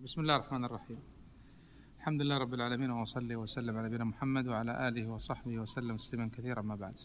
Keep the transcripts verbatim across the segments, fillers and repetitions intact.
بسم الله الرحمن الرحيم. الحمد لله رب العالمين، وصلي وسلم على نبينا محمد وعلى آله وصحبه وسلم تسليما كثيرا. ما بعد،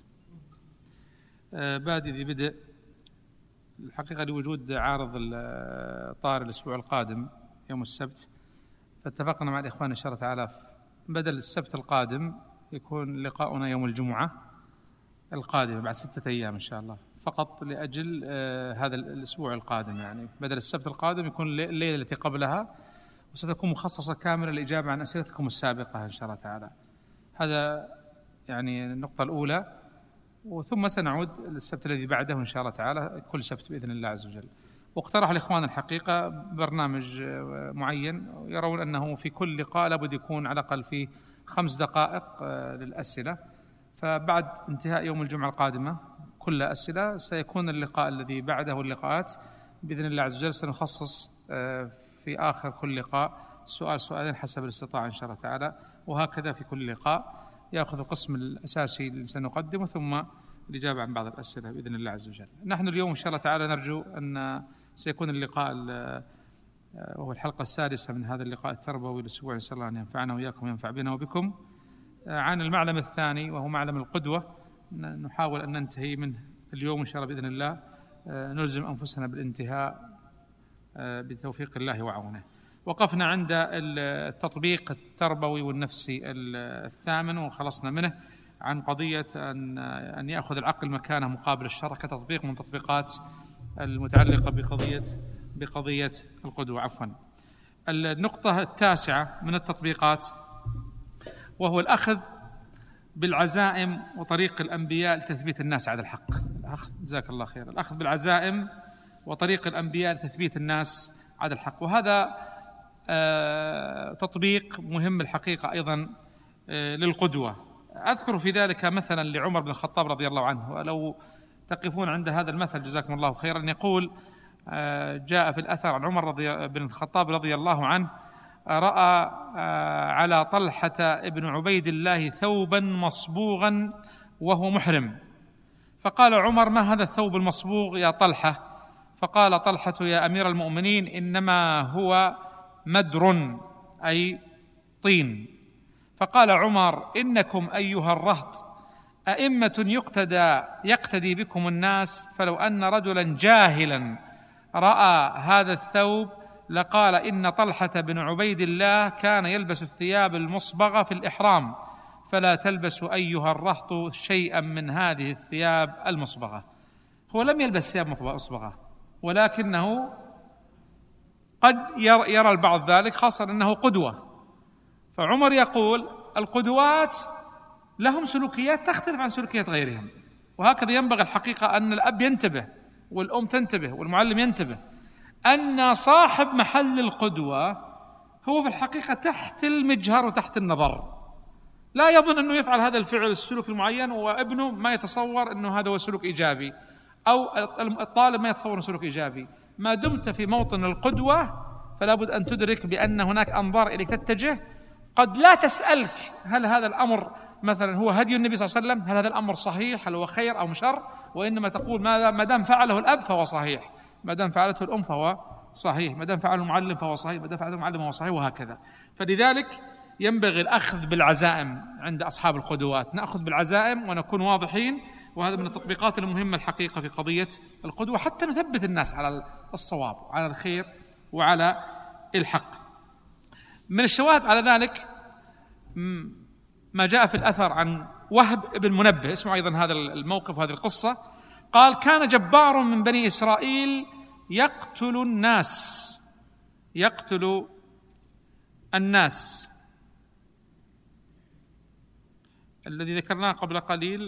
آه بادئ ذي بدء الحقيقة لوجود عارض طار الأسبوع القادم يوم السبت، فاتفقنا مع الإخوان إن شاء الله تعالى بدل السبت القادم يكون لقاؤنا يوم الجمعة القادمة بعد ستة أيام إن شاء الله، فقط لأجل آه هذا الأسبوع القادم. يعني بدل السبت القادم يكون الليلة التي قبلها، وستكون مخصصة كاملة للإجابة عن أسئلتكم السابقة إن شاء الله تعالى. هذا يعني النقطة الأولى، وثم سنعود للسبت الذي بعده إن شاء الله تعالى كل سبت بإذن الله عز وجل. واقترح الإخوان الحقيقة برنامج معين، يرون أنه في كل لقاء لابد يكون على الأقل فيه خمس دقائق للأسئلة، فبعد انتهاء يوم الجمعة القادمة كل أسئلة سيكون اللقاء الذي بعده اللقاءات بإذن الله عز وجل سنخصص في آخر كل لقاء سؤال سؤالين حسب الاستطاعة إن شاء الله تعالى، وهكذا في كل لقاء يأخذ القسم الأساسي اللي سنقدمه ثم الإجابة عن بعض الأسئلة بإذن الله عز وجل. نحن اليوم إن شاء الله تعالى نرجو أن سيكون اللقاء وهو الحلقة السادسة من هذا اللقاء التربوي الأسبوعي، نسأل الله أن ينفعنا وإياكم وينفع بنا وبكم، عن المعلم الثاني وهو معلم القدوة. نحاول أن ننتهي منه اليوم إن شاء الله بإذن الله، نلزم أنفسنا بالانتهاء بتوفيق الله وعونه. وقفنا عند التطبيق التربوي والنفسي الثامن وخلصنا منه عن قضية أن أن يأخذ العقل مكانه مقابل الشرع كتطبيق من تطبيقات المتعلقة بقضية بقضية القدوة. عفوا، النقطة التاسعة من التطبيقات وهو الأخذ بالعزائم وطريق الأنبياء لتثبيت الناس على الحق. الأخذ جزاك الله خير، الأخذ بالعزائم وطريق الأنبياء لتثبيت الناس على الحق، وهذا آه تطبيق مهم الحقيقة أيضا آه للقدوة. أذكر في ذلك مثلا لعمر بن الخطاب رضي الله عنه، ولو تقفون عند هذا المثل جزاكم الله خيرا. يقول آه جاء في الأثر عن عمر رضي بن الخطاب رضي الله عنه رأى آه على طلحة ابن عبيد الله ثوبا مصبوغا وهو محرم، فقال عمر: ما هذا الثوب المصبوغ يا طلحة؟ فقال طلحة: يا أمير المؤمنين، إنما هو مدر أي طين. فقال عمر: إنكم أيها الرهط أئمة يقتدى يقتدي بكم الناس، فلو أن رجلا جاهلا رأى هذا الثوب لقال إن طلحة بن عبيد الله كان يلبس الثياب المصبغة في الإحرام، فلا تلبسوا أيها الرهط شيئا من هذه الثياب المصبغة. هو لم يلبس ثياب مصبغة، ولكنه قد يرى البعض ذلك، خاصة أنه قدوة. فعمر يقول القدوات لهم سلوكيات تختلف عن سلوكيات غيرهم، وهكذا ينبغي الحقيقة أن الأب ينتبه والأم تنتبه والمعلم ينتبه أن صاحب محل القدوة هو في الحقيقة تحت المجهر وتحت النظر، لا يظن أنه يفعل هذا الفعل السلوك المعين وابنه ما يتصور أنه هذا هو سلوك إيجابي، أو الطالب ما يتصور سلوك إيجابي. ما دمت في موطن القدوة فلا بد أن تدرك بأن هناك أنظار إليك تتجه، قد لا تسألك هل هذا الأمر مثلا هو هدي النبي صلى الله عليه وسلم، هل هذا الأمر صحيح، هل هو خير أو شر، وإنما تقول ما دام فعله الأب فهو صحيح، ما دام فعلته الأم فهو صحيح، ما دام فعله المعلم فهو صحيح، ما دام فعله المعلم فهو صحيح، وهكذا. فلذلك ينبغي الأخذ بالعزائم عند أصحاب القدوات، نأخذ بالعزائم ونكون واضحين، وهذا من التطبيقات المهمة الحقيقة في قضية القدوة حتى نثبت الناس على الصواب وعلى الخير وعلى الحق. من الشواهد على ذلك ما جاء في الأثر عن وهب بن منبه، اسمه أيضا هذا الموقف وهذه القصة. قال: كان جبار من بني إسرائيل يقتل الناس يقتل الناس الذي ذكرناه قبل قليل.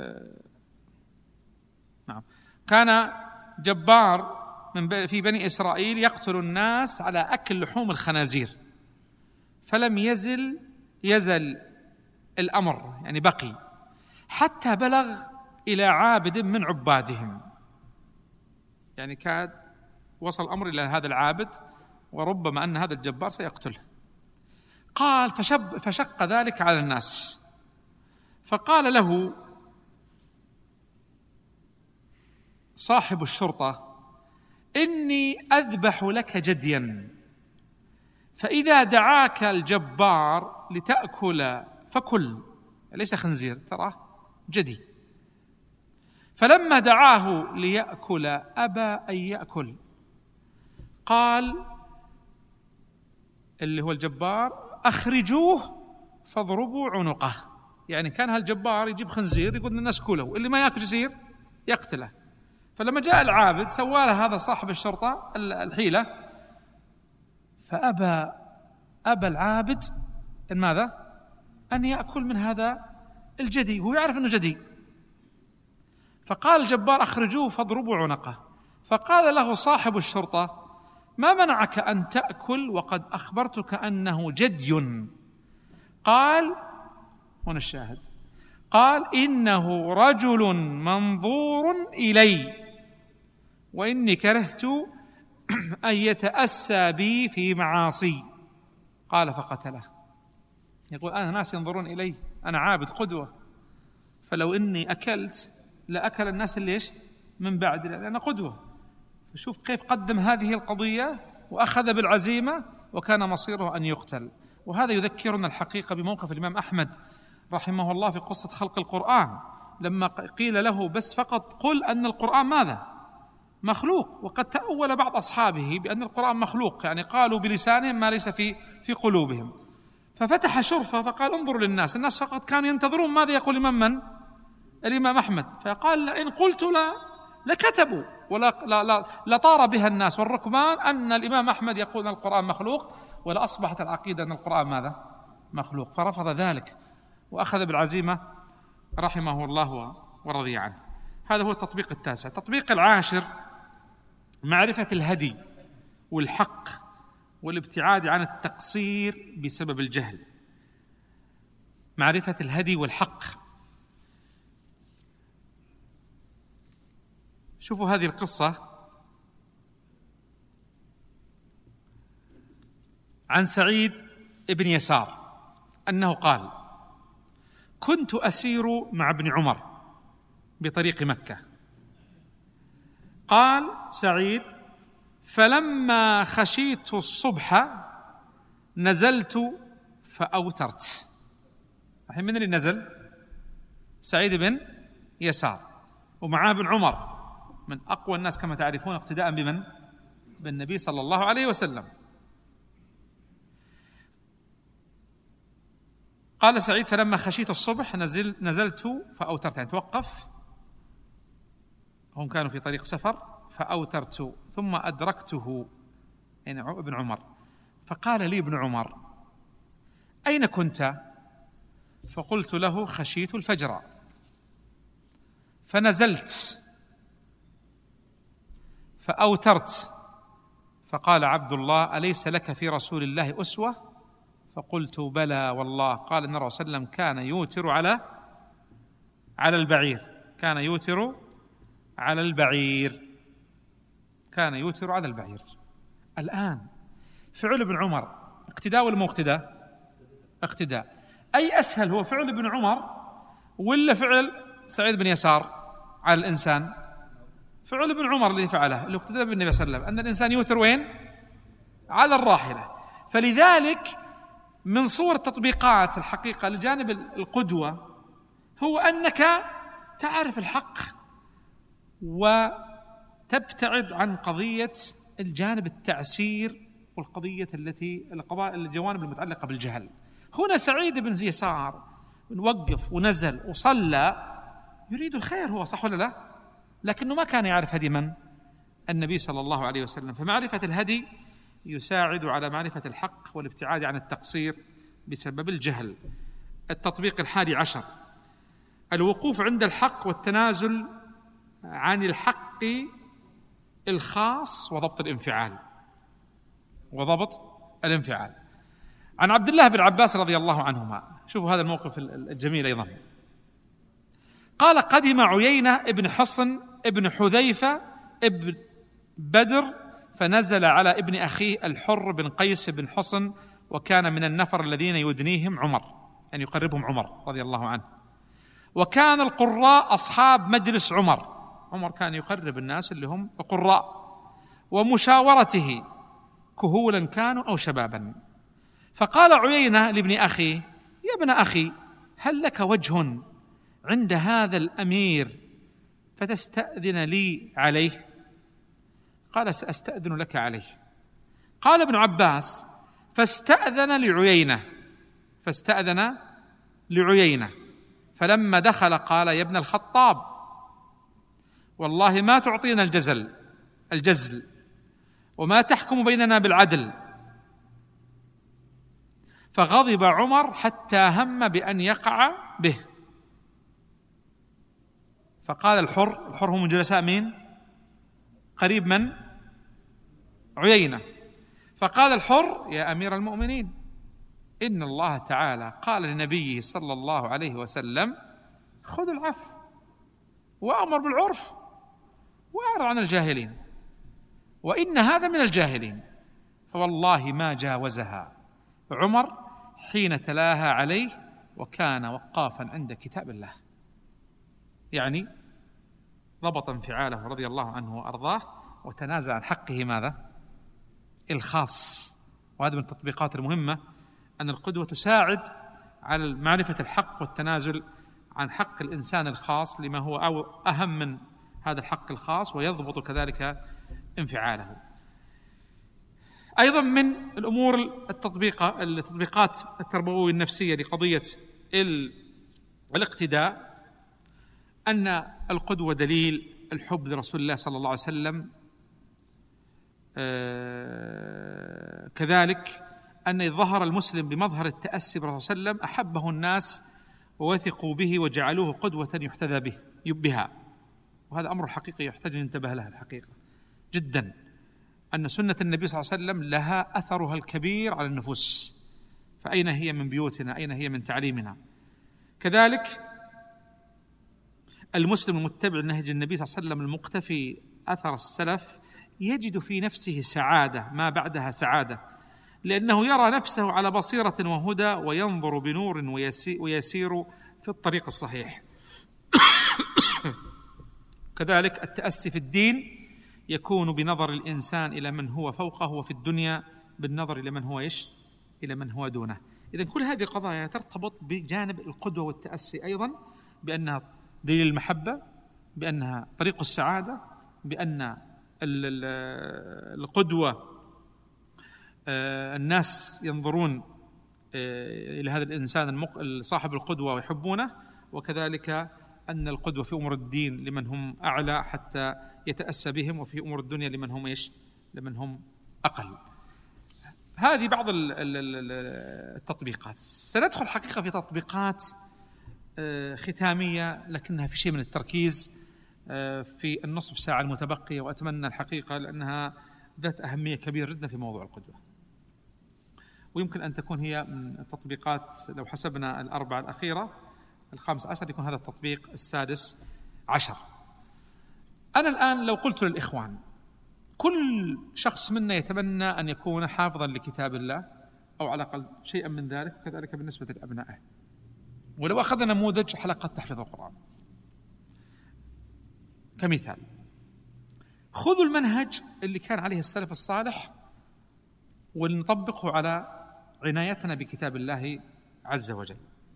نعم، كان جبار من في بني إسرائيل يقتل الناس على أكل لحوم الخنازير، فلم يزل يزل الأمر يعني بقي حتى بلغ إلى عابد من عبادهم، يعني كاد وصل الأمر إلى هذا العابد، وربما أن هذا الجبار سيقتله. قال فشب فشق ذلك على الناس، فقال له صاحب الشرطة: إني أذبح لك جديا، فإذا دعاك الجبار لتأكل فكل، ليس خنزير تراه جدي. فلما دعاه ليأكل أبى أن يأكل. قال اللي هو الجبار: أخرجوه فاضربوا عنقه. يعني كان هالجبار يجيب خنزير يقول للناس كلوا، اللي ما يأكل يصير يقتله. فلما جاء العابد سوى له هذا صاحب الشرطة الحيلة، فأبى أبى العابد أن ماذا؟ أن يأكل من هذا الجدي، هو يعرف أنه جدي. فقال الجبار: أخرجوه فاضربوا عنقه. فقال له صاحب الشرطة: ما منعك أن تأكل وقد أخبرتك أنه جدي؟ قال، هنا الشاهد، قال: إنه رجل منظور إلي وإني كرهت أن يتأسى بي في معاصي. قال فقتله. يقول: أنا ناس ينظرون إلي، أنا عابد قدوة، فلو إني أكلت لأكل الناس اللي إيش من بعد، لأن أنا قدوة. فشوف كيف قدم هذه القضية وأخذ بالعزيمة، وكان مصيره أن يقتل. وهذا يذكرنا الحقيقة بموقف الإمام أحمد رحمه الله في قصة خلق القرآن، لما قيل له: بس فقط قل أن القرآن ماذا؟ مخلوق. وقد تأول بعض أصحابه بأن القرآن مخلوق، يعني قالوا بلسانهم ما ليس في في قلوبهم. ففتح شرفة فقال: انظروا للناس، الناس فقط كانوا ينتظرون ماذا يقول الإمام من؟ الإمام أحمد. فقال: إن قلت لا لكتبوا ولا لا لا لطار بها الناس والركبان أن الإمام أحمد يقول أن القرآن مخلوق، ولا أصبحت العقيدة أن القرآن ماذا؟ مخلوق. فرفض ذلك وأخذ بالعزيمة رحمه الله ورضي عنه. هذا هو التطبيق التاسع. التطبيق العاشر: معرفة الهدي والحق والابتعاد عن التقصير بسبب الجهل. معرفة الهدي والحق. شوفوا هذه القصة عن سعيد بن يسار أنه قال: كنت أسير مع ابن عمر بطريق مكة. قال سعيد: فلما خشيت الصبح نزلت فأوترت. الحين من اللي نزل؟ سعيد بن يسار، ومعاه ابن عمر من أقوى الناس كما تعرفون اقتداء بمن؟ بالنبي صلى الله عليه وسلم. قال سعيد: فلما خشيت الصبح نزل نزلت فأوترت، يعني توقف، هم كانوا في طريق سفر، فأوترت ثم أدركته، يعني ابن عمر. فقال لي ابن عمر: أين كنت؟ فقلت له: خشيت الفجر فنزلت فأوترت. فقال عبد الله: أليس لك في رسول الله أسوة؟ فقلت: بلى والله. قال النبي صلى الله عليه وسلم: كان يوتر على على البعير، كان يوتر على البعير، كان يوتر على البعير. الآن فعل ابن عمر اقتداء ولا مو اقتداء؟ اقتداء. أي أسهل، هو فعل ابن عمر ولا فعل سعيد بن يسار على الإنسان؟ فعل ابن عمر الذي فعله، اللي اقتدى بالنبي صلى الله عليه وسلم، أن الإنسان يوتر وين؟ على الراحلة. فلذلك من صور التطبيقات الحقيقة لجانب القدوة هو أنك تعرف الحق وتبتعد عن قضية الجانب التعسير والقضية التي القضايا الجوانب المتعلقة بالجهل. هنا سعيد بن يسار وقف ونزل وصلى يريد الخير، هو صح ولا لا؟ لكنه ما كان يعرف هدي من؟ النبي صلى الله عليه وسلم. فمعرفة الهدي يساعد على معرفة الحق والابتعاد عن التقصير بسبب الجهل. التطبيق الحادي عشر: الوقوف عند الحق والتنازل عن الحق الخاص وضبط الانفعال وضبط الانفعال. عن عبد الله بن عباس رضي الله عنهما، شوفوا هذا الموقف الجميل أيضا. قال: قدم عيينة ابن حصن ابن حذيفة ابن بدر فنزل على ابن أخيه الحر بن قيس بن حصن، وكان من النفر الذين يدنيهم عمر، يعني يقربهم عمر رضي الله عنه. وكان القراء أصحاب مجلس عمر، عمر كان يقرب الناس اللي هم القراء، ومشاورته كهولا كانوا أو شبابا. فقال عيينة لابن أخيه: يا ابن أخي، هل لك وجه عند هذا الأمير فتستأذن لي عليه؟ قال: سأستأذن لك عليه. قال ابن عباس: فاستأذن لعيينة فاستأذن لعيينة فلما دخل قال: يا ابن الخطاب، والله ما تعطينا الجزل الجزل وما تحكم بيننا بالعدل. فغضب عمر حتى هم بأن يقع به. فقال الحر الحر هم من جلساء مين؟ قريب من؟ عيينة. فقال الحر: يا أمير المؤمنين، إن الله تعالى قال لنبيه صلى الله عليه وسلم: خذ العفو وأمر بالعرف وأعرض عن الجاهلين، وإن هذا من الجاهلين. فوالله ما جاوزها عمر حين تلاها عليه وكان وقافا عند كتاب الله. يعني ضبط انفعاله رضي الله عنه وأرضاه وتنازع عن حقه ماذا؟ الخاص. وهذا من التطبيقات المهمة، أن القدوة تساعد على معرفة الحق والتنازل عن حق الإنسان الخاص لما هو أو أهم من هذا الحق الخاص، ويضبط كذلك انفعاله. أيضا من الأمور التطبيقة التطبيقات التربوية النفسية لقضية الاقتداء أن القدوة دليل الحب لرسول الله صلى الله عليه وسلم. آه كذلك أن إذ ظهر المسلم بمظهر التأسي بالرسول صلى الله عليه وسلم أحبه الناس ووثقوا به وجعلوه قدوة يحتذى به بها. وهذا أمر حقيقي يحتاج أن ينتبه له الحقيقة جدا، أن سنة النبي صلى الله عليه وسلم لها أثرها الكبير على النفوس، فأين هي من بيوتنا؟ أين هي من تعليمنا؟ كذلك المسلم المتبع لنهج النبي صلى الله عليه وسلم المقتفي أثر السلف يجد في نفسه سعادة ما بعدها سعادة، لأنه يرى نفسه على بصيرة وهدى وينظر بنور ويسير في الطريق الصحيح. كذلك التأسي في الدين يكون بنظر الإنسان إلى من هو فوقه، وفي الدنيا بالنظر إلى من هو إيش؟ إلى من هو دونه. إذن كل هذه قضايا ترتبط بجانب القدوة والتأسي أيضا، بأنها دليل المحبة، بأنها طريق السعادة، بأن القدوة الناس ينظرون إلى هذا الإنسان صاحب القدوة ويحبونه، وكذلك أن القدوة في أمور الدين لمن هم أعلى حتى يتأسى بهم، وفي أمور الدنيا لمن هم إيش؟ لمن هم أقل. هذه بعض التطبيقات. سندخل حقيقة في تطبيقات ختامية لكنها في شيء من التركيز في النصف ساعة المتبقية، وأتمنى الحقيقة لأنها ذات أهمية كبيرة جدا في موضوع القدوة، ويمكن أن تكون هي من التطبيقات لو حسبنا الأربعة الأخيرة الخامس عشر يكون هذا التطبيق السادس عشر. أنا الآن لو قلت للإخوان كل شخص منا يتمنى أن يكون حافظا لكتاب الله أو على الأقل شيئا من ذلك، كذلك بالنسبة لأبنائه، ولو أخذنا نموذج حلقة تحفيظ القرآن كمثال، خذوا المنهج اللي كان عليه السلف الصالح ولنطبقه على عنايتنا بكتاب الله عز وجل.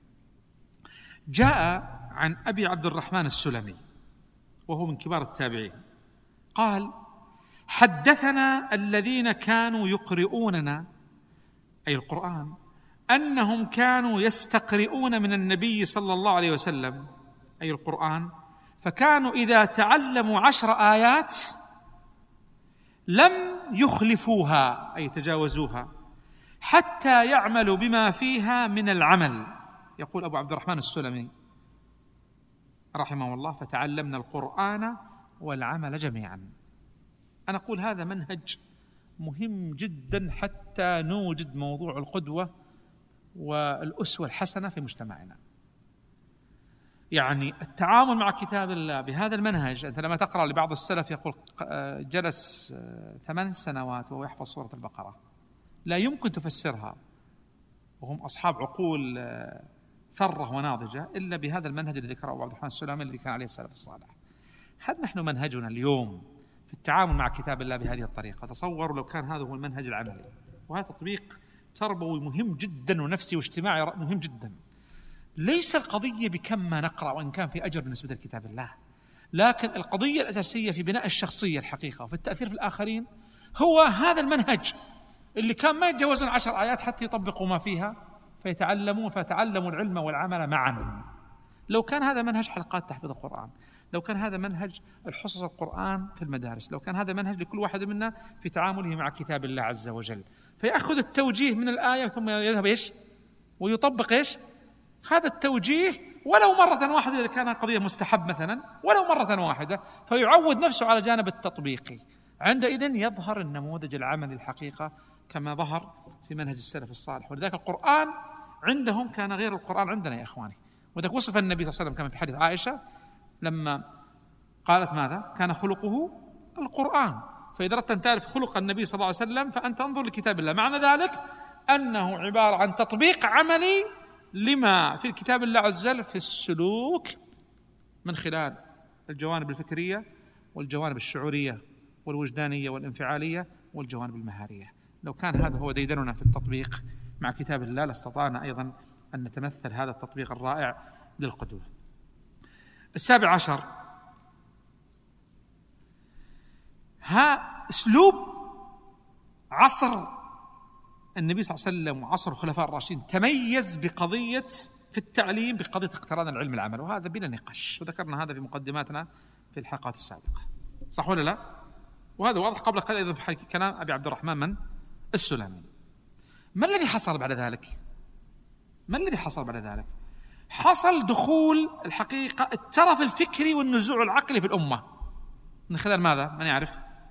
جاء عن أبي عبد الرحمن السلمي وهو من كبار التابعين قال: حدثنا الذين كانوا يقرؤوننا أي القرآن أنهم كانوا يستقرئون من النبي صلى الله عليه وسلم أي القرآن، فكانوا إذا تعلموا عشر آيات لم يخلفوها أي تجاوزوها حتى يعملوا بما فيها من العمل. يقول أبو عبد الرحمن السلمي رحمه الله: فتعلمنا القرآن والعمل جميعا. أنا أقول هذا منهج مهم جدا حتى نوجد موضوع القدوة والأسوة الحسنة في مجتمعنا. يعني التعامل مع كتاب الله بهذا المنهج. أنت لما تقرأ لبعض السلف يقول جلس ثمان سنوات وهو يحفظ سورة البقرة، لا يمكن تفسرها وهم أصحاب عقول ثرة وناضجة إلا بهذا المنهج الذي ذكره أبو عبد الرحمن السلمي الذي كان عليه السلف الصالح. هل نحن منهجنا اليوم في التعامل مع كتاب الله بهذه الطريقة؟ تصوروا لو كان هذا هو المنهج العملي، وهذا تطبيق تربوي مهم جدا ونفسي واجتماعي مهم جدا. ليس القضية بكم ما نقرأ وإن كان في أجر بالنسبة لكتاب الله، لكن القضية الأساسية في بناء الشخصية الحقيقة وفي التأثير في الآخرين هو هذا المنهج اللي كان ما يتجاوزون عشر آيات حتى يطبقوا ما فيها فيتعلمون فتعلموا العلم والعمل معا. لو كان هذا منهج حلقات تحفيظ القرآن، لو كان هذا منهج الحصص القرآن في المدارس، لو كان هذا منهج لكل واحد منا في تعامله مع كتاب الله عز وجل، فيأخذ التوجيه من الآية ثم يذهب إيش ويطبق إيش هذا التوجيه ولو مرة واحدة إذا كان قضية مستحب مثلا، ولو مرة واحدة، فيعود نفسه على جانب التطبيقي. عندئذ يظهر النموذج العملي الحقيقة كما ظهر في منهج السلف الصالح. ولذلك القرآن عندهم كان غير القرآن عندنا يا إخواني. وذلك وصف النبي صلى الله عليه وسلم كما في حديث عائشة لما قالت ماذا؟ كان خلقه القرآن. فإذا أردت أن تعرف خلق النبي صلى الله عليه وسلم فأنت انظر لكتاب الله. معنى ذلك أنه عبارة عن تطبيق عملي لما في الكتاب الله عز وجل في السلوك من خلال الجوانب الفكرية والجوانب الشعورية والوجدانية والانفعالية والجوانب المهارية. لو كان هذا هو ديدننا في التطبيق مع كتاب الله لاستطعنا أيضا أن نتمثل هذا التطبيق الرائع للقدوة. السابع عشر، ها أسلوب عصر النبي صلى الله عليه وسلم وعصر الخلفاء الراشدين تميز بقضية في التعليم بقضية اقتران العلم العمل، وهذا بلا نقاش، وذكرنا هذا في مقدماتنا في الحلقات السابقة، صح ولا لا؟ وهذا واضح قبل قليل أيضا في كلام أبي عبد الرحمن من السلمي. ما الذي حصل بعد ذلك؟ ما الذي حصل بعد ذلك؟ حصل دخول الحقيقة الترف الفكري والنزوع العقلي في الأمة من خلال ماذا؟ من يعرف؟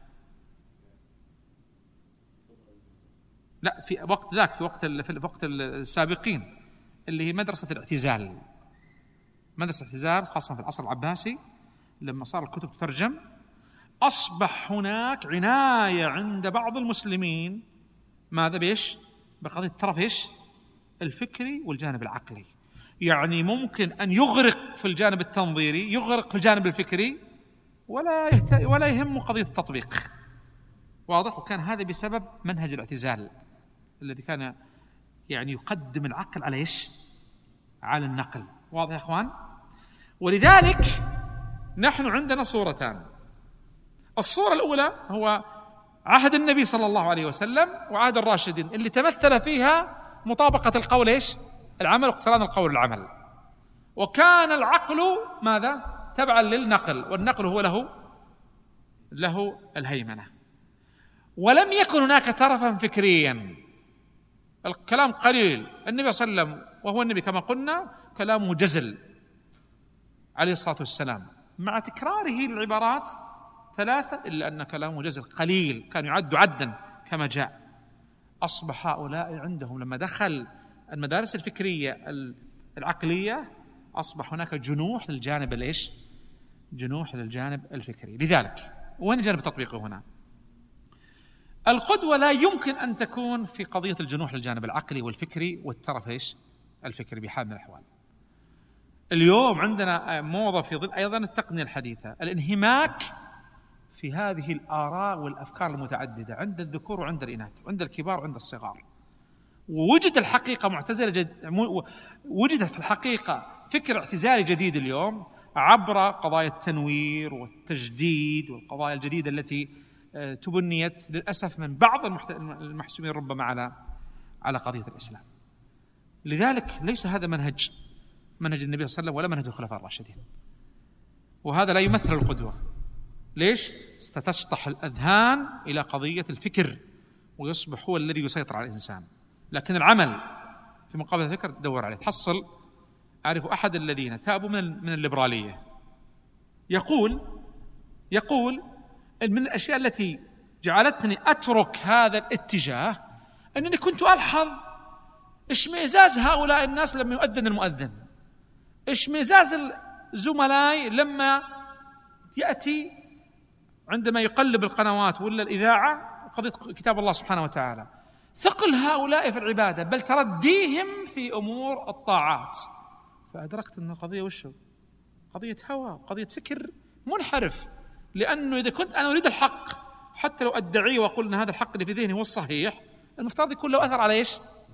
لا، في وقت ذاك في وقت في وقت السابقين اللي هي مدرسة الاعتزال. مدرسة الاعتزال خاصة في العصر العباسي لما صار الكتب تترجم أصبح هناك عناية عند بعض المسلمين ماذا بيش؟ بقضية الترف إيش؟ الفكري والجانب العقلي. يعني ممكن أن يغرق في الجانب التنظيري، يغرق في الجانب الفكري، ولا يهت... ولا يهم قضية التطبيق. واضح؟ وكان هذا بسبب منهج الاعتزال الذي كان يعني يقدم العقل على إيش؟ على النقل. واضح يا أخوان؟ ولذلك نحن عندنا صورتان. الصورة الأولى هو عهد النبي صلى الله عليه وسلم وعهد الراشدين اللي تمثل فيها مطابقة القول إيش؟ العمل واقتران القول العمل. وكان العقل ماذا؟ تبعا للنقل، والنقل هو له له الهيمنة. ولم يكن هناك ترفا فكريا، الكلام قليل. النبي صلى الله عليه وسلم وهو النبي كما قلنا كلامه جزل عليه الصلاة والسلام مع تكراره العبارات ثلاثة، إلا أن كلامه جزل قليل كان يعد عدا كما جاء. أصبح هؤلاء عندهم لما دخل المدارس الفكرية العقلية أصبح هناك جنوح للجانب الإيش؟ جنوح للجانب الفكري. لذلك وين الجانب التطبيقي هنا؟ القدوة لا يمكن أن تكون في قضية الجنوح للجانب العقلي والفكري والترف إيش؟ الفكري بحال من الأحوال. اليوم عندنا موضة في ظل أيضا التقنية الحديثة الانهماك في هذه الآراء والأفكار المتعددة عند الذكور وعند الإناث، عند الكبار وعند الصغار. ووجد الحقيقة معتزلة جد... وجدت في الحقيقة فكر اعتزالي جديد اليوم عبر قضايا التنوير والتجديد والقضايا الجديدة التي تبنيت للأسف من بعض المحسومين ربما على على قضية الإسلام. لذلك ليس هذا منهج منهج النبي صلى الله عليه وسلم ولا منهج الخلفاء الراشدين، وهذا لا يمثل القدوة. ليش؟ ستشطح الأذهان إلى قضية الفكر ويصبح هو الذي يسيطر على الإنسان، لكن العمل في مقابل الفكر دور عليه. تحصل أعرف أحد الذين تابوا من من الليبرالية يقول يقول من الأشياء التي جعلتني أترك هذا الاتجاه أنني كنت ألحظ اشمئزاز هؤلاء الناس لما يؤذن المؤذن، اشمئزاز الزملاء لما يأتي عندما يقلب القنوات ولا الإذاعة قضية كتاب الله سبحانه وتعالى، ثقل هؤلاء في العبادة بل ترديهم في أمور الطاعات. فأدركت أن القضية وشو؟ قضية هوى، قضية فكر منحرف. لأنه إذا كنت أنا أريد الحق حتى لو أدعيه وأقول أن هذا الحق اللي في ذهني هو الصحيح، المفترض يكون له أثر على إيش؟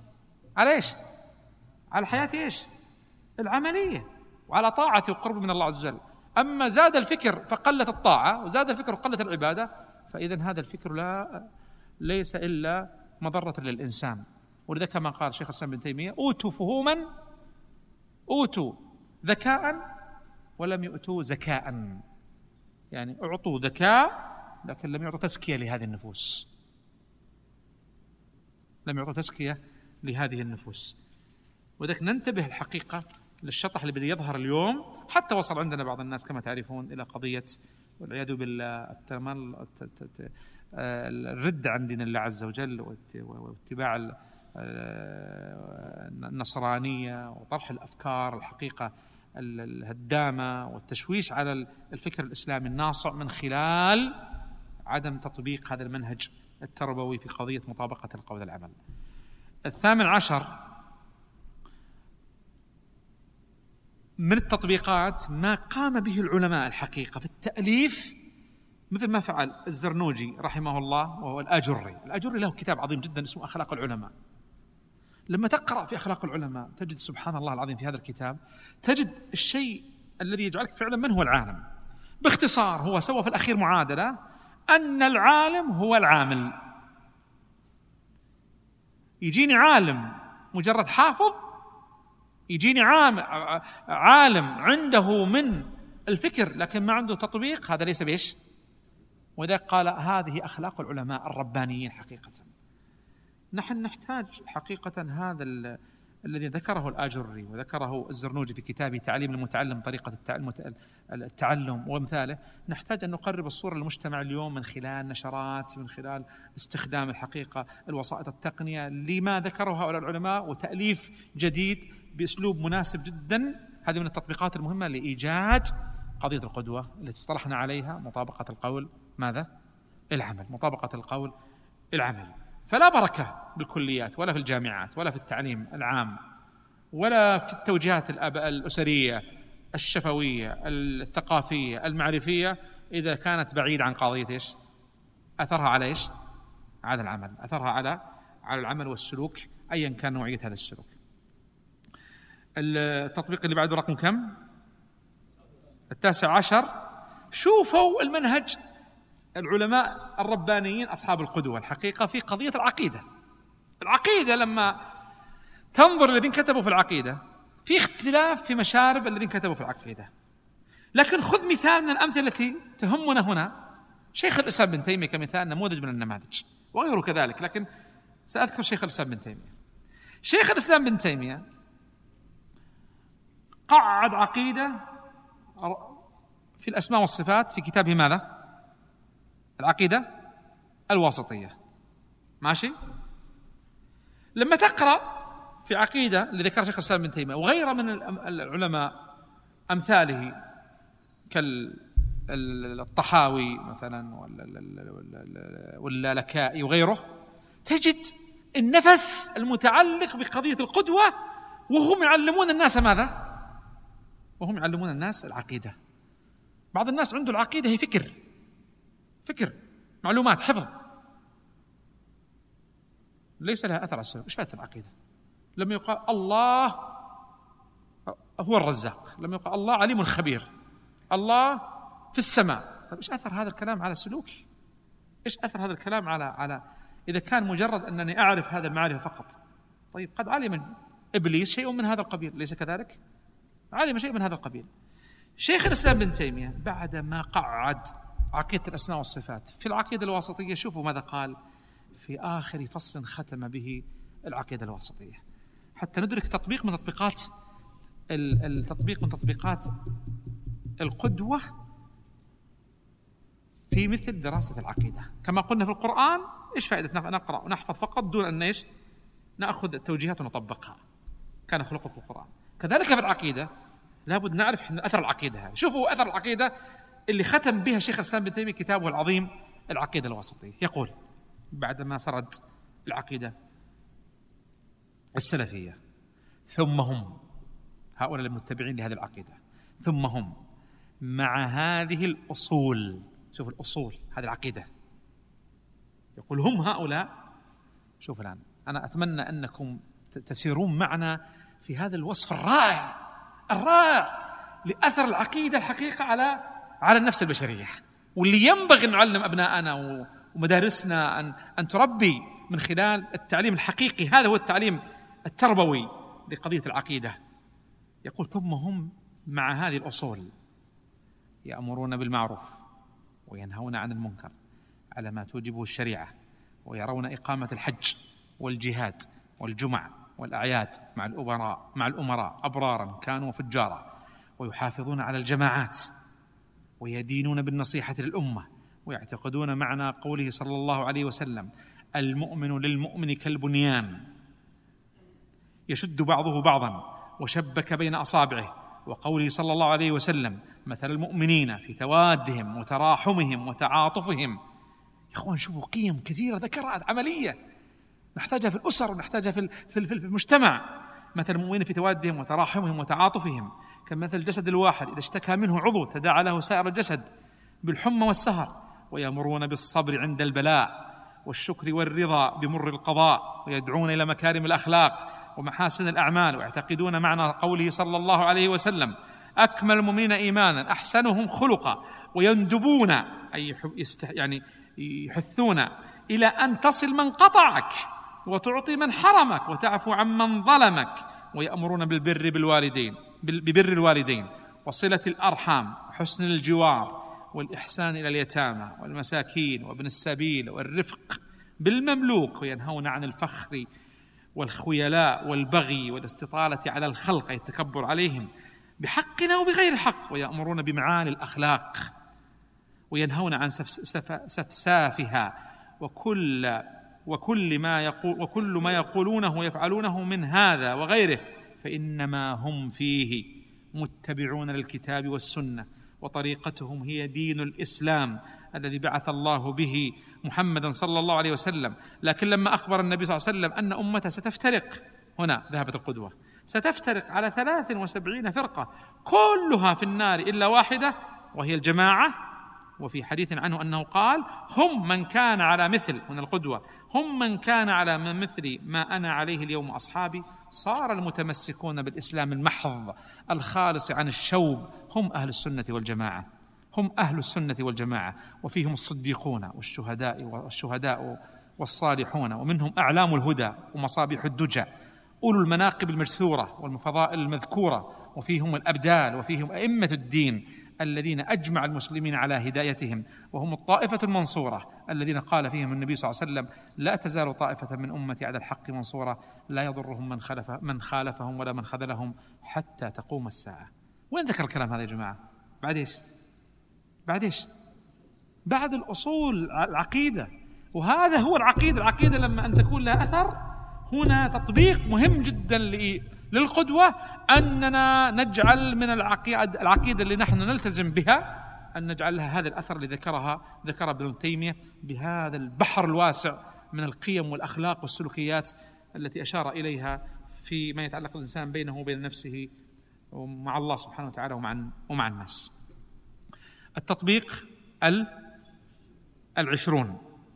على إيش؟ على الحياة إيش؟ العملية، وعلى طاعة وقرب من الله عز وجل. أما زاد الفكر فقلت الطاعة، وزاد الفكر وقلت العبادة، فإذن هذا الفكر لا ليس إلا مضرة للإنسان. ولذا كما قال شيخ الإسلام ابن تيمية: أوتوا فهوما، أوتوا ذكاء ولم يؤتوا زكاء. يعني أعطوا ذكاء لكن لم يعطوا تزكية لهذه النفوس، لم يعطوا تزكية لهذه النفوس. وذلك ننتبه الحقيقة للشطح اللي بدأ يظهر اليوم، حتى وصل عندنا بعض الناس كما تعرفون إلى قضية والعياذ بالله الرد عن دين الله عز وجل واتباع النصرانية وطرح الأفكار الحقيقة الهدامة والتشويش على الفكر الإسلامي الناصع من خلال عدم تطبيق هذا المنهج التربوي في قضية مطابقة القول والعمل. الثامن عشر من التطبيقات ما قام به العلماء الحقيقة في التأليف، مثل ما فعل الزرنوجي رحمه الله وهو الآجري. الآجري له كتاب عظيم جدا اسمه أخلاق العلماء. لما تقرأ في أخلاق العلماء تجد سبحان الله العظيم في هذا الكتاب تجد الشيء الذي يجعلك فعلا من هو العالم. باختصار هو سوى في الأخير معادلة أن العالم هو العامل. يجيني عالم مجرد حافظ، يجيني عالم عنده من الفكر لكن ما عنده تطبيق، هذا ليس بيش. وذلك قال هذه أخلاق العلماء الربانيين حقيقة. نحن نحتاج حقيقة هذا الذي ذكره الآجري وذكره الزرنوجي في كتابه تعليم المتعلم طريقة التعلم وامثاله. نحتاج أن نقرب الصورة للمجتمع اليوم من خلال نشرات، من خلال استخدام الحقيقة الوسائط التقنية لما ذكره هؤلاء العلماء وتأليف جديد بأسلوب مناسب جدا. هذه من التطبيقات المهمة لإيجاد قضية القدوة التي اصطلحنا عليها، مطابقة القول ماذا؟ العمل، مطابقة القول العمل. فلا بركة بالكليات ولا في الجامعات ولا في التعليم العام ولا في التوجيهات الأسرية الشفوية الثقافية المعرفية إذا كانت بعيدة عن قضية إيش؟ أثرها على إيش؟ على العمل، أثرها على على العمل والسلوك أيا كان نوعية هذا السلوك. التطبيق اللي بعده رقم كم؟ التاسع عشر. شوفوا المنهج العلماء الربانيين أصحاب القدوة الحقيقة في قضية العقيدة. العقيدة لما تنظر الذين كتبوا في العقيدة في اختلاف في مشارب الذين كتبوا في العقيدة، لكن خذ مثال من الأمثلة التي تهمنا هنا. شيخ الإسلام ابن تيمية كمثال نموذج من النماذج وغيره كذلك، لكن سأذكر شيخ الإسلام ابن تيمية. شيخ الإسلام ابن تيمية قعد عقيدة في الأسماء والصفات في كتابه ماذا؟ العقيدة الواسطية. ماشي؟ لما تقرأ في عقيدة اللي ذكرها شيخ الإسلام ابن تيمية وغيره من العلماء أمثاله كالطحاوي مثلا واللالكائي وغيره، تجد النفس المتعلق بقضية القدوة وهم يعلمون الناس ماذا؟ وهم يعلمون الناس العقيدة. بعض الناس عنده العقيدة هي فكر فكر معلومات حفظ، ليس لها أثر على السلوك. إيش فائدة العقيدة؟ لما يقال الله هو الرزاق، لما يقال الله عليم خبير، الله في السماء، طيب إيش أثر هذا الكلام على سلوكي؟ إيش أثر هذا الكلام على على إذا كان مجرد أنني أعرف هذا المعرفة فقط؟ طيب قد علم إبليس شيء من هذا القبيل، ليس كذلك؟ علم شيء من هذا القبيل. شيخ الإسلام ابن تيمية بعد ما قعد عقيدة الأسماء والصفات في العقيدة الواسطية، شوفوا ماذا قال في آخر فصل ختم به العقيدة الواسطية، حتى ندرك تطبيق من تطبيقات التطبيق من تطبيقات القدوة في مثل دراسة العقيدة. كما قلنا في القرآن، إيش فائدة نقرأ ونحفظ فقط دون أن إيش نأخذ التوجيهات ونطبقها؟ كان خلقه في القرآن. كذلك في العقيدة لابد نعرف إحنا أثر العقيدة هذه. شوفوا أثر العقيدة اللي ختم بها شيخ الإسلام ابن تيمية كتابه العظيم العقيدة الواسطية. يقول بعدما سرد العقيدة السلفية: ثم هم، هؤلاء المتبعين لهذه العقيدة، ثم هم مع هذه الأصول. شوف الأصول هذه العقيدة، يقول هم هؤلاء. شوف الآن أنا أتمنى أنكم تسيرون معنا في هذا الوصف الرائع الرائع لأثر العقيدة الحقيقة على على النفس البشرية، واللي ينبغي أن نعلم أبناءنا ومدارسنا أن أن تربي من خلال التعليم الحقيقي. هذا هو التعليم التربوي لقضية العقيدة. يقول: ثم هم مع هذه الأصول يأمرون بالمعروف وينهون عن المنكر على ما توجبه الشريعة، ويرون إقامة الحج والجهاد والجمع والأعياد مع الأمراء مع الأمراء أبرارا كانوا وفجارا، ويحافظون على الجماعات، ويدينون بالنصيحة للأمة، ويعتقدون معنى قوله صلى الله عليه وسلم: المؤمن للمؤمن كالبنيان يشد بعضه بعضا وشبك بين أصابعه، وقوله صلى الله عليه وسلم: مثل المؤمنين في توادهم وتراحمهم وتعاطفهم. يا إخوان شوفوا قيم كثيرة ذكرها عملية نحتاجها في الأسر ونحتاجها في في المجتمع. مثل المؤمنين في توادهم وتراحمهم وتعاطفهم كمثل الجسد الواحد إذا اشتكى منه عضو تداعى له سائر الجسد بالحمى والسهر. ويأمرون بالصبر عند البلاء والشكر والرضا بمر القضاء، ويدعون إلى مكارم الأخلاق ومحاسن الأعمال، ويعتقدون معنى قوله صلى الله عليه وسلم: أكمل المؤمنين إيمانا أحسنهم خلقا، ويندبون أي يعني يحثون إلى أن تصل من قطعك وتعطي من حرمك وتعفو عن من ظلمك، ويأمرون بالبر بالوالدين ببر الوالدين وصلة الأرحام وحسن الجوار والإحسان إلى اليتامى والمساكين وابن السبيل والرفق بالمملوك، وينهون عن الفخر والخيلاء والبغي والاستطالة على الخلق أي التكبر عليهم بحقنا وبغير حق، ويأمرون بمعالي الأخلاق، وينهون عن سفسافها وكل وكل ما يقول وكل ما يقولونه ويفعلونه من هذا وغيره، فإنما هم فيه متبعون للكتاب والسنة، وطريقتهم هي دين الإسلام الذي بعث الله به محمدا صلى الله عليه وسلم. لكن لما أخبر النبي صلى الله عليه وسلم أن أمته ستفترق، هنا ذهبت القدوة، ستفترق على ثلاث وسبعين فرقة كلها في النار إلا واحدة وهي الجماعة. وفي حديث عنه أنه قال: هم من كان على مثل، من القدوة، هم من كان على مثل ما أنا عليه اليوم أصحابي، صار المتمسكون بالإسلام المحض الخالص عن الشوب هم أهل السنة والجماعة، هم أهل السنة والجماعة، وفيهم الصديقون والشهداء والشهداء والصالحون، ومنهم أعلام الهدى ومصابيح الدجى، أولو المناقب المجثورة والفضائل المذكورة، وفيهم الأبدال، وفيهم أئمة الدين الذين أجمع المسلمين على هدايتهم، وهم الطائفة المنصورة الذين قال فيهم النبي صلى الله عليه وسلم: لا تزال طائفة من أمتي على الحق منصورة لا يضرهم من خالف من خالفهم ولا من خذلهم حتى تقوم الساعة. وين ذكر الكلام هذا يا جماعة؟ بعد إيش؟ بعد إيش؟ بعد الأصول العقيدة. وهذا هو العقيدة. العقيدة لما أن تكون لها أثر، هنا تطبيق مهم جدا للقدوة، أننا نجعل من العقيدة العقيدة اللي نحن نلتزم بها أن نجعل لها هذا الأثر اللي ذكرها ذكر ابن تيمية بهذا البحر الواسع من القيم والأخلاق والسلوكيات التي أشار إليها فيما يتعلق الإنسان بينه وبين نفسه ومع الله سبحانه وتعالى ومع ومع الناس. التطبيق العشرون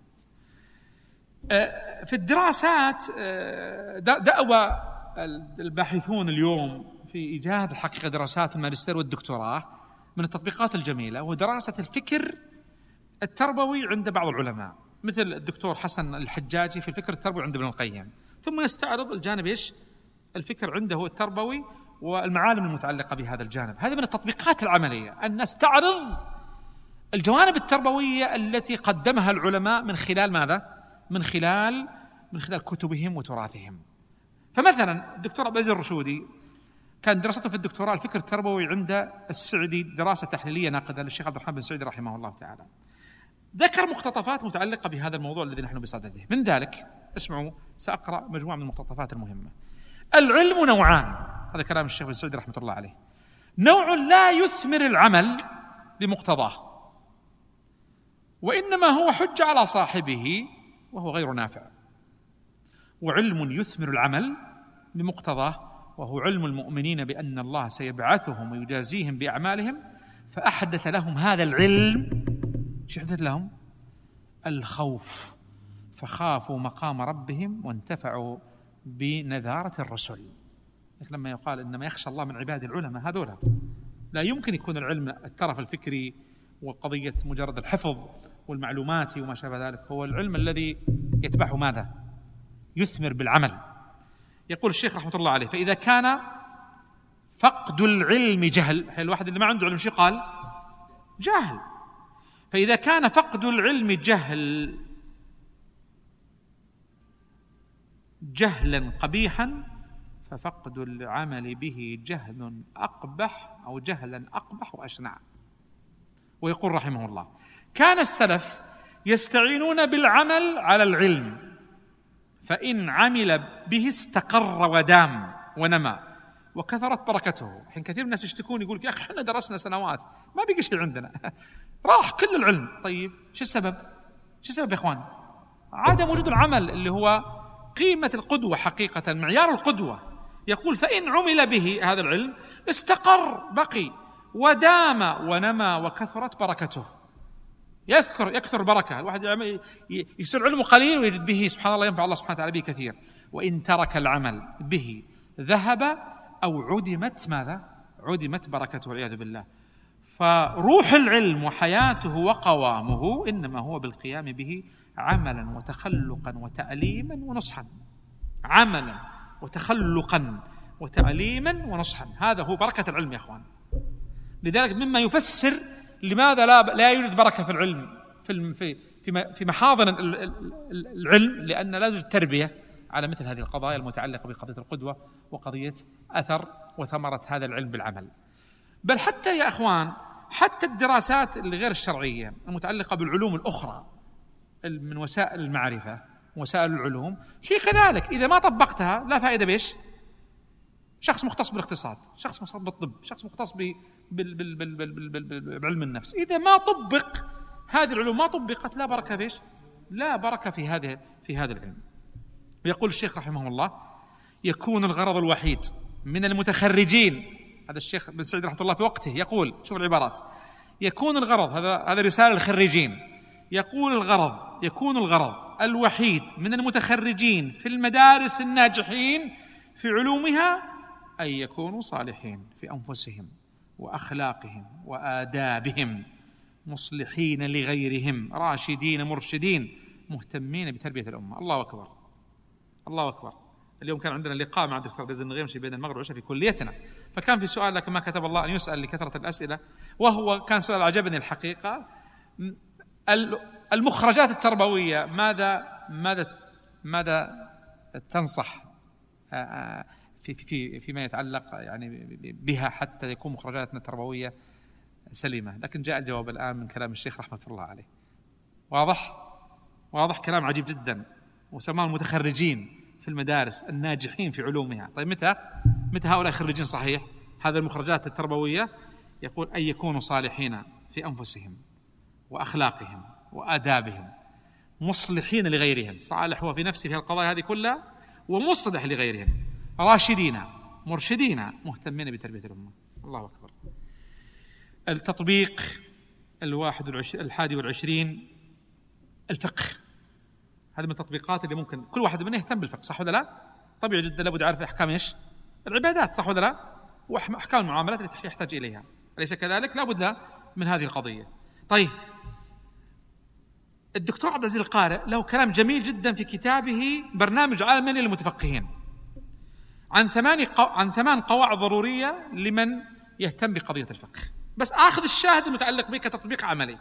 في الدراسات. دأوى الباحثون اليوم في إيجاد الحقيقة دراسات الماجستير والدكتوراه من التطبيقات الجميلة ودراسة الفكر التربوي عند بعض العلماء، مثل الدكتور حسن الحجاجي في الفكر التربوي عند ابن القيم، ثم يستعرض الجانب إيش الفكر عنده التربوي والمعالم المتعلقة بهذا الجانب. هذه من التطبيقات العملية أن نستعرض الجوانب التربوية التي قدمها العلماء من خلال ماذا؟ من خلال من خلال كتبهم وتراثهم. فمثلا الدكتور عبد العزيز الرشودي كان دراسته في الدكتوراه الفكر التربوي عند السعدي، دراسة تحليلية ناقدة للشيخ عبد الرحمن بن سعيد رحمه الله تعالى. ذكر مقتطفات متعلقة بهذا الموضوع الذي نحن بصدده. من ذلك اسمعوا، سأقرأ مجموعة من المقتطفات المهمة. العلم نوعان، هذا كلام الشيخ بن سعيد رحمة الله عليه. نوع لا يثمر العمل بمقتضاه وإنما هو حجة على صاحبه وهو غير نافع، وعلم يثمر العمل بمقتضاه وهو علم المؤمنين بأن الله سيبعثهم ويجازيهم بأعمالهم، فأحدث لهم هذا العلم شو حدث لهم؟ الخوف، فخافوا مقام ربهم وانتفعوا بنذارة الرسل. لما يقال إنما يخشى الله من عباد العلماء هذولا، لا يمكن يكون العلم الترف الفكري وقضية مجرد الحفظ والمعلومات وما شابه ذلك، هو العلم الذي يتبعه ماذا؟ يثمر بالعمل. يقول الشيخ رحمة الله عليه: فإذا كان فقد العلم جهل، الواحد اللي ما عنده علم شو قال؟ جهل. فإذا كان فقد العلم جهل جهلا قبيحا، ففقد العمل به جهل أقبح أو جهلا أقبح وأشنع. ويقول رحمه الله: كان السلف يستعينون بالعمل على العلم، فإن عمل به استقر ودام ونمى وكثرت بركته. الحين كثير من الناس يشتكون يقول: يا أخي احنا درسنا سنوات ما بقي شيء عندنا راح كل العلم. طيب شو السبب؟ شو السبب يا إخوان؟ عدم وجود العمل اللي هو قيمة القدوة حقيقة، معيار القدوة. يقول: فإن عمل به هذا العلم استقر بقي ودام ونمى وكثرت بركته. يذكر يكثر بركة، الواحد يصير علمه قليل ويجد به سبحان الله ينفع الله سبحانه وتعالى به كثير. وإن ترك العمل به ذهب أو عدمت ماذا؟ عدمت بركته والعياذ بالله. فروح العلم وحياته وقوامه إنما هو بالقيام به عملا وتخلقا وتعليما ونصحا. عملا وتخلقا وتعليما ونصحا، هذا هو بركة العلم يا أخوان. لذلك مما يفسر لماذا لا لا يوجد بركة في العلم في في في محاضن العلم، لأن لا يوجد تربية على مثل هذه القضايا المتعلقة بقضية القدوة وقضية أثر وثمرة هذا العلم بالعمل. بل حتى يا أخوان حتى الدراسات الغير الشرعية المتعلقة بالعلوم الأخرى من وسائل المعرفة وسائل العلوم هي كذلك إذا ما طبقتها لا فائدة. بيش؟ شخص مختص بالاقتصاد، شخص مختص بالطب، شخص مختص بعلم النفس، إذا ما طبق هذه العلوم ما طبقت لا بركة. فيش؟ لا بركة في هذا في هذا العلم. ويقول الشيخ رحمه الله: يكون الغرض الوحيد من المتخرجين، هذا الشيخ بن سعيد رحمه الله في وقته يقول، شوف العبارات، يكون الغرض، هذا هذا رسالة الخريجين، يقول الغرض يكون الغرض الوحيد من المتخرجين في المدارس الناجحين في علومها أن يكونوا صالحين في أنفسهم وأخلاقهم وآدابهم، مصلحين لغيرهم، راشدين مرشدين، مهتمين بتربية الأمة. الله أكبر، الله أكبر. اليوم كان عندنا لقاء مع الدكتور غزل النغيمشي بين المغرب والعشاء في كليتنا، فكان في سؤال لكن ما كتب الله أن يسأل لكثرة الأسئلة، وهو كان سؤال عجبني الحقيقة: المخرجات التربوية ماذا ماذا ماذا تنصح في في فيما يتعلق يعني بها حتى يكون مخرجاتنا التربوية سليمة؟ لكن جاء الجواب الآن من كلام الشيخ رحمة الله عليه. واضح واضح كلام عجيب جدا. وسماه المتخرجين في المدارس الناجحين في علومها. طيب متى متى هؤلاء خريجين صحيح هذه المخرجات التربوية؟ يقول أن يكونوا صالحين في أنفسهم وأخلاقهم وآدابهم، مصلحين لغيرهم، صالح هو في نفسه في القضايا هذه كلها ومصلح لغيرهم، راشدين مرشدين، مهتمين بتربية الأمة. الله أكبر. التطبيق الواحد والعشرين الحادي والعشرين، الفقه. هذه من التطبيقات اللي ممكن كل واحد منا يهتم بالفقه، صح ولا لا؟ طبيعي جدا لابد يعرف أحكام إيش؟ العبادات، صح ولا لا؟ وأحكام المعاملات التي يحتاج إليها، أليس كذلك؟ لابد من هذه القضية. طيب الدكتور عبد العزيز القارئ له كلام جميل جدا في كتابه برنامج عالمي للمتفقهين عن ثمان قو... عن ثمان قواعد ضرورية لمن يهتم بقضية الفقه، بس آخذ الشاهد المتعلق به كتطبيق عملي.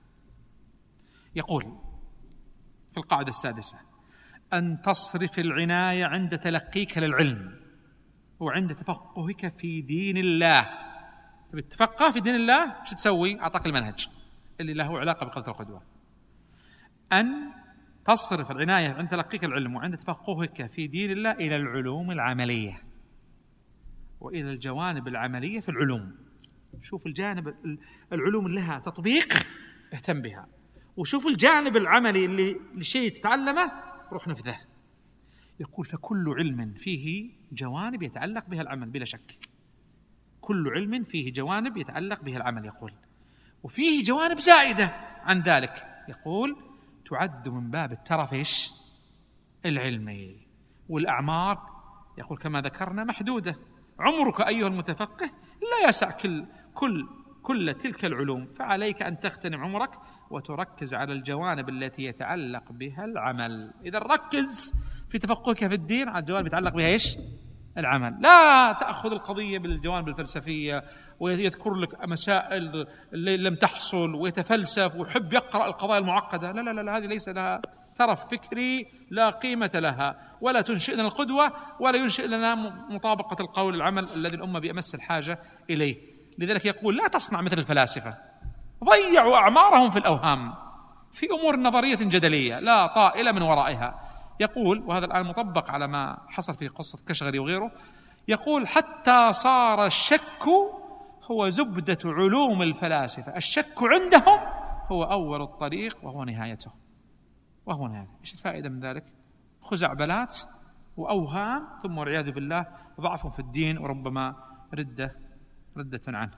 يقول في القاعدة السادسة: أن تصرف العناية عند تلقيك للعلم وعند تفقهك في دين الله. تبي تتفقه في دين الله شو تسوي؟ أعطاك المنهج اللي له علاقة بقضية القدوة. أن تصرف العناية عند تلقيك العلم وعند تفقهك في دين الله إلى العلوم العملية وإلى الجوانب العملية في العلوم. شوف الجانب العلوم اللي لها تطبيق اهتم بها، وشوف الجانب العملي اللي لشيء تتعلمه روح نفذه. يقول: فكل علم فيه جوانب يتعلق بها العمل بلا شك، كل علم فيه جوانب يتعلق بها العمل. يقول: وفيه جوانب زائدة عن ذلك، يقول تعد من باب الترف العلمي، والأعمار يقول كما ذكرنا محدودة. عمرك أيها المتفقه لا يسع كل كل كل تلك العلوم، فعليك أن تغتنم عمرك وتركز على الجوانب التي يتعلق بها العمل. إذا ركز في تفقهك في الدين على الجوانب يتعلق بها إيش؟ العمل. لا تأخذ القضية بالجوانب الفلسفية ويذكر لك مسائل اللي لم تحصل ويتفلسف ويحب يقرأ القضايا المعقدة. لا لا لا, لا هذه ليس لها ترف فكري لا قيمة لها، ولا تنشئ لنا القدوة ولا ينشئ لنا مطابقة القول العمل الذي الأمة بأمس الحاجة إليه. لذلك يقول لا تصنع مثل الفلاسفة، ضيعوا أعمارهم في الأوهام في أمور نظرية جدلية لا طائل من ورائها. يقول، وهذا الآن مطبق على ما حصل في قصة كشغري وغيره، يقول حتى صار الشك هو زبدة علوم الفلاسفة، الشك عندهم هو أول الطريق وهو نهايته وهو نهايته. إيش الفائدة من ذلك؟ خزعبلات وأوهام، ثم والعياذ بالله ضعف في الدين وربما ردة ردة عنه.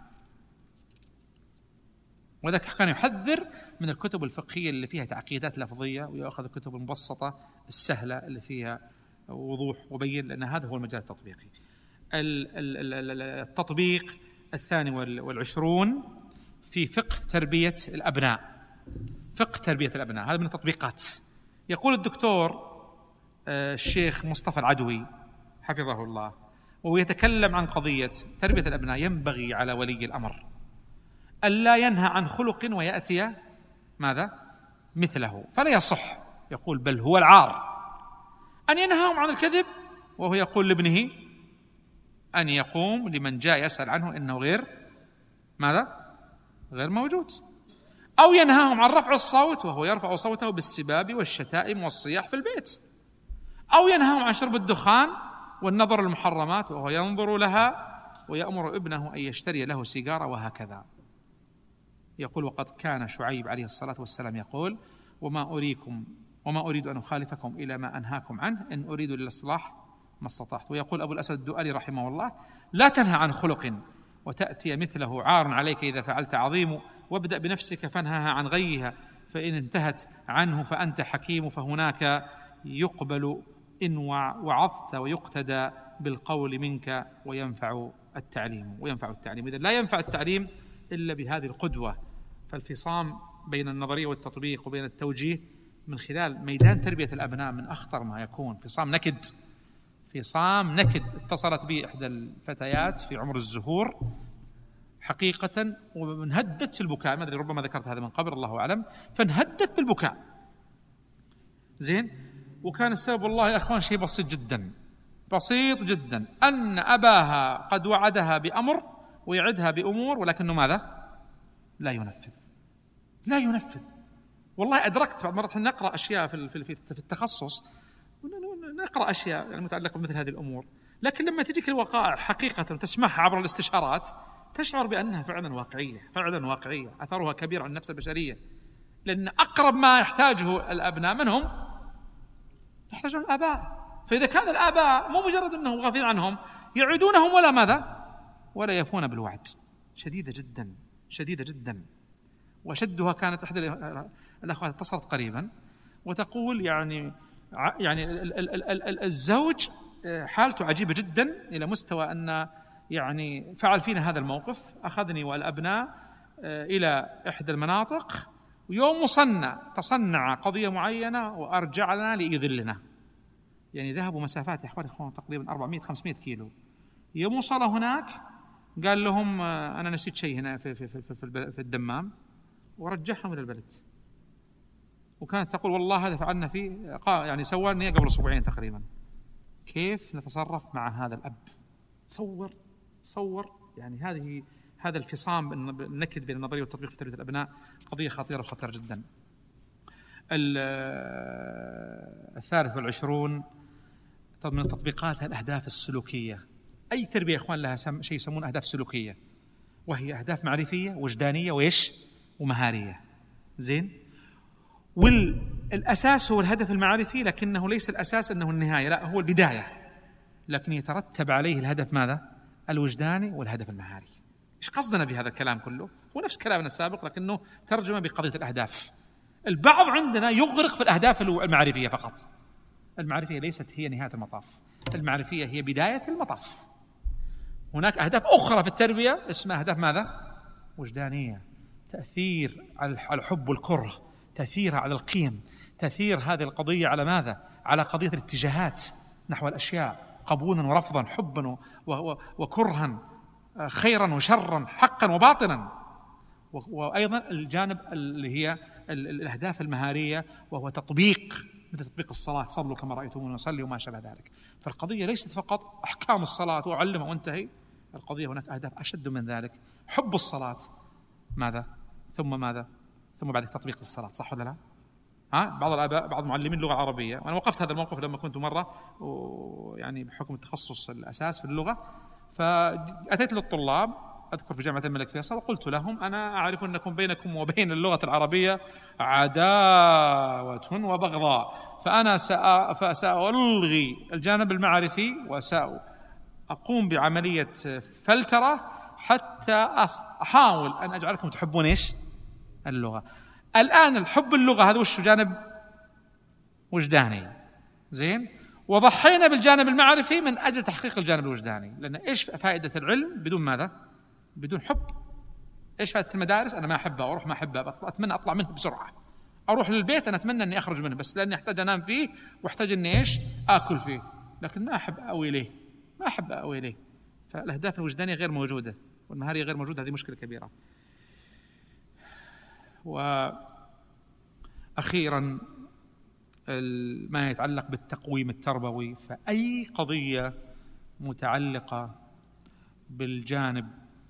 وذلك كان يحذر من الكتب الفقهية اللي فيها تعقيدات لفظية، ويأخذ الكتب المبسطة السهلة اللي فيها وضوح وبين، لأن هذا هو المجال التطبيقي. التطبيق الثاني والعشرون في فقه تربية الأبناء. فقه تربية الأبناء هذا من التطبيقات. يقول الدكتور الشيخ مصطفى العدوي حفظه الله وهو يتكلم عن قضية تربية الأبناء: ينبغي على ولي الأمر ألا ينهى عن خلق ويأتي ماذا؟ مثله، فلا يصح. يقول بل هو العار أن ينهاهم عن الكذب وهو يقول لابنه أن يقوم لمن جاء يسأل عنه إنه غير ماذا؟ غير موجود. أو ينهاهم عن رفع الصوت وهو يرفع صوته بالسباب والشتائم والصياح في البيت. أو ينهاهم عن شرب الدخان والنظر المحرمات وهو ينظر لها ويأمر ابنه أن يشتري له سيجارة، وهكذا. يقول وقد كان شعيب عليه الصلاة والسلام يقول وما أريكم وما أريد أن أخالفكم إلى ما أنهاكم عنه إن أريد للإصلاح ما استطعت. ويقول أبو الأسد الدؤلي رحمه الله لا تنهى عن خلق وتأتي مثله عار عليك إذا فعلت عظيم، وابدأ بنفسك فانهاها عن غيها، فإن انتهت عنه فأنت حكيم، فهناك يقبل إن وعظت ويقتدى بالقول منك وينفع التعليم وينفع التعليم. إذا لا ينفع التعليم إلا بهذه القدوة. فالفصام بين النظرية والتطبيق وبين التوجيه من خلال ميدان تربية الأبناء من أخطر ما يكون. فصام نكد فصام نكد اتصلت بي إحدى الفتيات في عمر الزهور حقيقة وانهدت في البكاء، ما أدري ربما ذكرت هذا من قبل الله أعلم، فانهدت بالبكاء. زين. وكان السبب والله يا أخوان شيء بسيط جدا بسيط جدا، أن أباها قد وعدها بأمر ويعدها بأمور ولكنه ماذا؟ لا ينفذ لا ينفذ. والله أدركت بعض مرات نقرأ أشياء في في التخصص، نقرأ أشياء يعني متعلقة بمثل هذه الأمور، لكن لما تجيك الوقائع حقيقة وتسمعها عبر الاستشارات تشعر بأنها فعلا واقعية فعلا واقعية أثرها كبير على النفس البشرية. لأن أقرب ما يحتاجه الأبناء من هم؟ يحتاجون الآباء. فإذا كان الآباء مو مجرد أنهم غافلين عنهم، يعدونهم ولا ماذا؟ ولا يفون بالوعد. شديدة جدا شديدة جدا. وشدها كانت إحدى الأخوات اتصلت قريبا وتقول يعني يعني الزوج حالته عجيبة جدا إلى مستوى أن يعني فعل فينا هذا الموقف، أخذني والأبناء إلى إحدى المناطق ويوم مصنع تصنع قضية معينة وأرجع لنا ليذلنا. يعني ذهبوا مسافات يا أخوان إخوان تقريبا أربعمائة خمسمائة كيلو. يوم وصل هناك قال لهم أنا نسيت شيء هنا في, في, في, في, في الدمام، ورجعهم إلى البلد. وكانت تقول والله هذا فعلنا فيه يعني سواني قبل أسبوعين تقريبا. كيف نتصرف مع هذا الأب؟ تصور تصور يعني هذه هذا الفصام النكد بين النظرية والتطبيق في تربية الأبناء قضية خطيرة وخطيرة جدا. الثالث والعشرون من التطبيقات الأهداف السلوكية. أي تربية يا إخوان لها شيء يسمون أهداف سلوكية، وهي أهداف معرفية وجدانية وإيش ومهارية. زين. والأساس هو الهدف المعرفي، لكنه ليس الأساس أنه النهاية، لا هو البداية، لكن يترتب عليه الهدف ماذا؟ الوجداني والهدف المهاري. إيش قصدنا بهذا الكلام كله؟ هو نفس كلامنا السابق لكنه ترجمة بقضية الأهداف. البعض عندنا يغرق في الأهداف المعرفية فقط، المعرفية ليست هي نهاية المطاف، المعرفية هي بداية المطاف. هناك أهداف أخرى في التربية اسمها أهداف ماذا؟ وجدانية، تأثير على الحب والكره، تأثيرها على القيم، تأثير هذه القضية على ماذا؟ على قضية الاتجاهات نحو الأشياء، قبولا ورفضا، حبا وكرها، خيرا وشرا، حقا وباطلا. وأيضا الجانب اللي هي الأهداف المهارية، وهو تطبيق، مثل تطبيق الصلاة، صلوا كما رأيتموني نصلي وما شابه ذلك. فالقضية ليست فقط أحكام الصلاة وأعلمها وانتهي، القضية هناك أهداف أشد من ذلك. حب الصلاة ماذا؟ ثم ماذا؟ ثم بعد تطبيق الصلاة، صح ولا لا؟ ها؟ بعض الآباء، بعض معلمين اللغة العربية، وأنا وقفت هذا الموقف لما كنت مرة يعني بحكم التخصص الأساس في اللغة، فأتيت للطلاب أذكر في جامعة الملك فيصل وقلت لهم: أنا أعرف أنكم بينكم وبين اللغة العربية عداوة وبغضاء، فأنا سألغي الجانب المعرفي وسأقوم بعملية فلترة حتى أحاول أن أجعلكم تحبون إيش؟ اللغة. الآن الحب اللغة هذا وش جانب وجداني، زين، وضحينا بالجانب المعرفي من أجل تحقيق الجانب الوجداني. لأن إيش فائدة العلم بدون ماذا؟ بدون حب. إيش فائدة المدارس؟ أنا ما أحبها وأروح ما أحبها، أتمنى أطلع منها بسرعة. أروح للبيت أنا أتمنى أني أخرج منه بس لأني أحتاج أنام فيه وأحتاج أني إيش؟ آكل فيه، لكن ما أحب أوي إليه، ما أحب أوي إليه. فالأهداف الوجدانية غير موجودة والمهارية غير موجودة، هذه مشكلة كبيرة. وأخيرا ما يتعلق بالتقويم التربوي، فأي قضية متعلقة بالجانب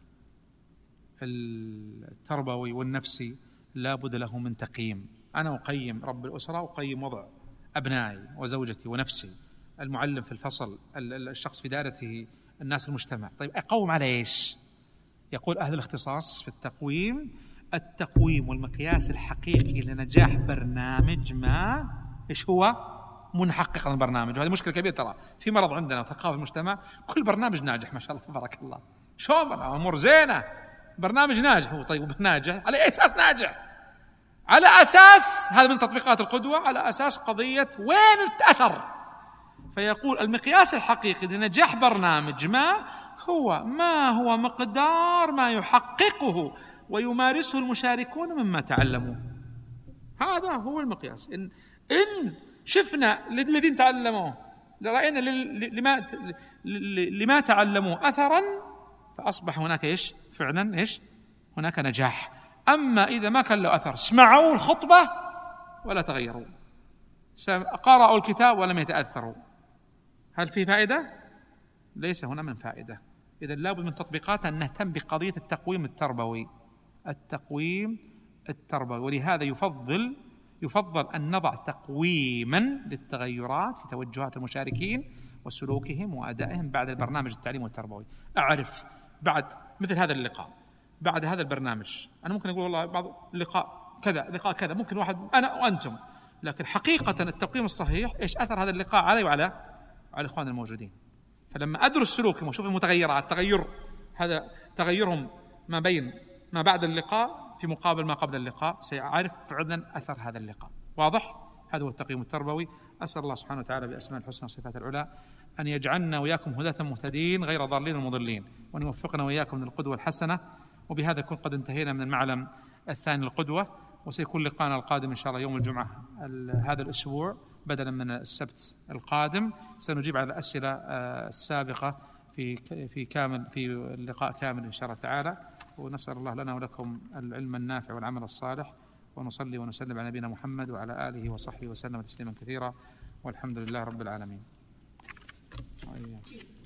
التربوي والنفسي لا بد له من تقييم. أنا أقيم رب الأسرة، أقيم وضع أبنائي وزوجتي ونفسي، المعلم في الفصل، الشخص في دائرته، الناس، المجتمع. طيب أقوم على إيش؟ يقول أهل الاختصاص في التقويم: التقويم والمقياس الحقيقي لنجاح برنامج ما إيش هو؟ منحقق البرنامج. وهذه مشكلة كبيرة ترى، في مرض عندنا وثقافة المجتمع، كل برنامج ناجح ما شاء الله تبارك الله، شو أمور زينة، برنامج ناجح. هو طيب ناجح على أي أساس ناجح؟ على أساس هذا من تطبيقات القدوة، على أساس قضية وين الأثر. فيقول المقياس الحقيقي لنجاح برنامج ما هو ما هو مقدار ما يحققه ويمارسه المشاركون مما تعلموا. هذا هو المقياس. إن, إن شفنا للذين تعلموه، رأينا لما, لما تعلموا أثرا، فأصبح هناك إيش؟ فعلا إيش؟ هناك نجاح. أما إذا ما كان له أثر، سمعوا الخطبة ولا تغيروا، قرأوا الكتاب ولم يتأثروا، هل في فائدة؟ ليس هنا من فائدة. إذن لابد من تطبيقات أن نهتم بقضية التقويم التربوي، التقويم التربوي. ولهذا يفضل يفضل أن نضع تقويما للتغيرات في توجهات المشاركين وسلوكهم وأدائهم بعد البرنامج التعليمي والتربوي. أعرف بعد مثل هذا اللقاء، بعد هذا البرنامج، أنا ممكن أقول والله بعض اللقاء كذا، لقاء كذا، ممكن واحد أنا وأنتم، لكن حقيقة التقويم الصحيح إيش أثر هذا اللقاء علي وعلى على الإخوان الموجودين. فلما أدرس سلوكهم وأشوف المتغيرات، تغير هذا تغيرهم ما بين ما بعد اللقاء في مقابل ما قبل اللقاء، سيعرف فعلا أثر هذا اللقاء. واضح؟ هذا هو التقييم التربوي. أسأل الله سبحانه وتعالى بأسماء الحسنى وصفات العلى أن يجعلنا وإياكم هداة مهتدين غير ضالين ومضلين، وأن يوفقنا وإياكم من القدوة الحسنة. وبهذا يكون قد انتهينا من المعلم الثاني القدوة، وسيكون لقاءنا القادم إن شاء الله يوم الجمعة هذا الأسبوع بدلا من السبت القادم. سنجيب على الأسئلة السابقة في في كامل في اللقاء كامل إن شاء الله تعالى. ونسأل الله لنا ولكم العلم النافع والعمل الصالح، ونصلي ونسلم على نبينا محمد وعلى آله وصحبه وسلم تسليما كثيرا، والحمد لله رب العالمين.